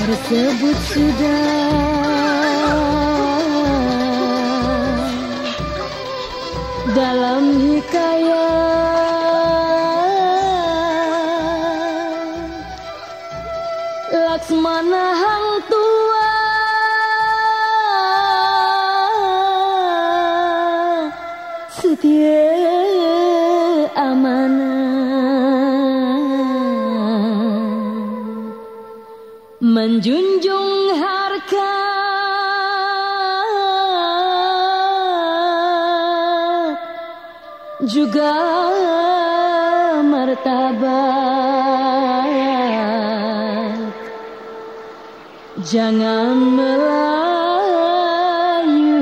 tersebut sudah dalam hikayat Laksmana hang tua setia amanah menjunjung harkat juga martabat. Jangan melayu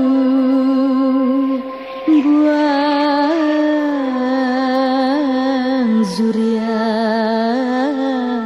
buang zuriat.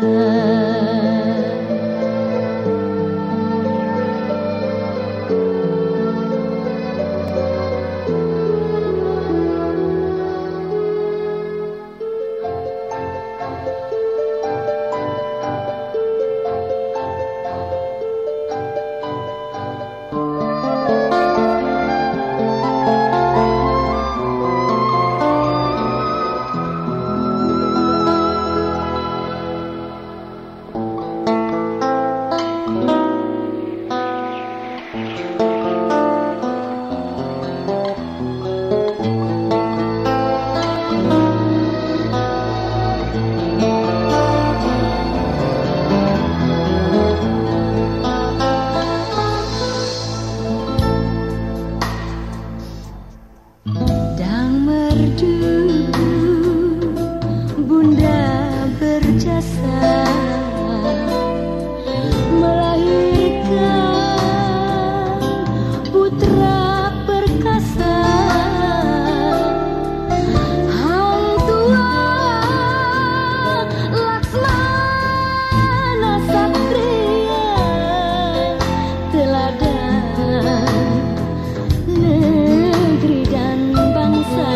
Bunda berjasa melahirkan putra perkasa. Hang tua Laksmana Satria teladan negeri dan bangsa.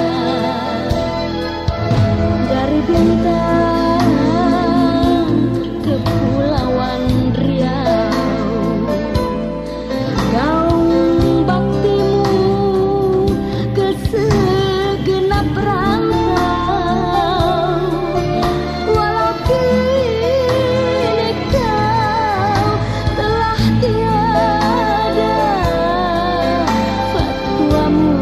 Dari Bintang ke Pulauan Riau, gaung baktimu ke segenap rantau. Walau kini kau telah tiada, fatwamu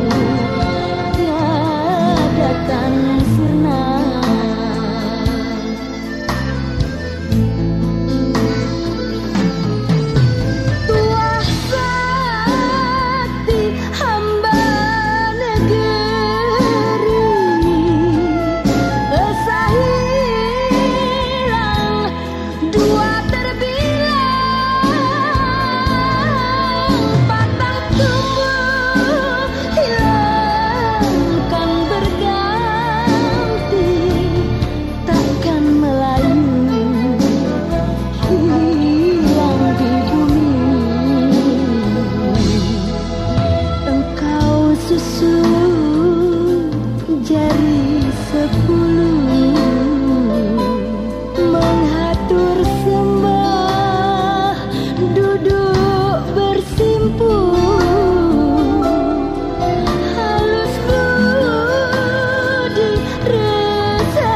tiadakan sirna. Tuah sakti hamba negeri, esa hilang dua terbilang, batang tumbuh hilangkan berganti, takkan melayu hilang di bumi. Engkau susun jari 10 menghatur sembah duduk bersimpuh, halus budi rasa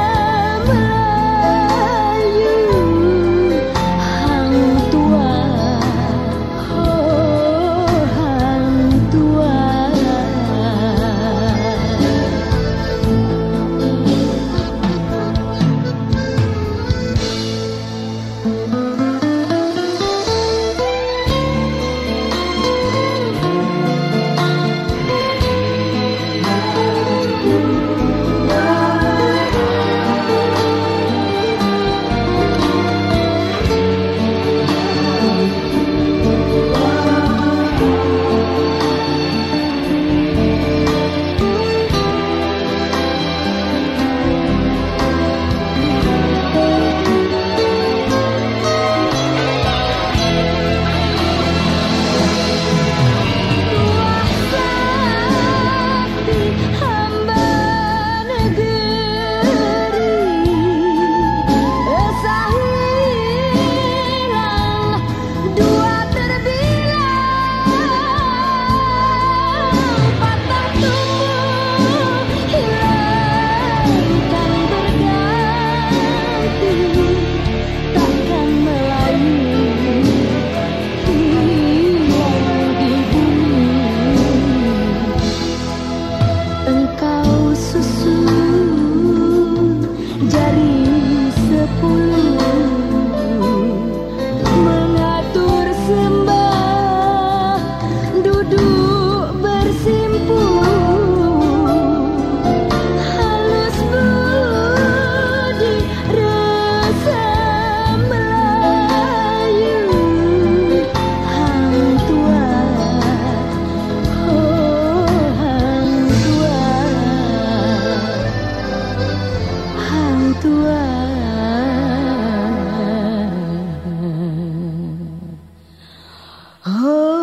Melayu. Hang tua, oh hang tua. Oh,